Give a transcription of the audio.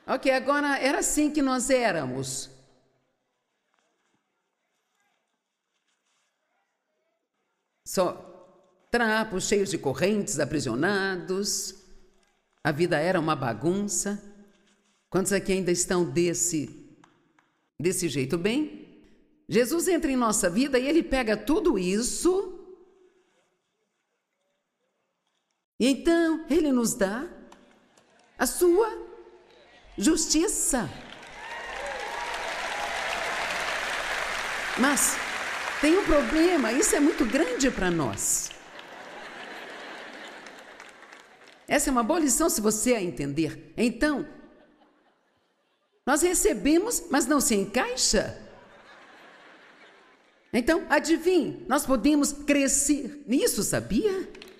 Ok, agora era assim que nós éramos. Só trapos cheios de correntes, aprisionados. A vida era uma bagunça. Quantos aqui ainda estão desse jeito? Bem, Jesus entra em nossa vida e ele pega tudo isso e então ele nos dá a sua justiça. Mas tem um problema, isso é muito grande para nós. Essa é uma boa lição se você a entender. Então, nós recebemos, mas não se encaixa. Então, adivinhe, nós podemos crescer nisso, sabia?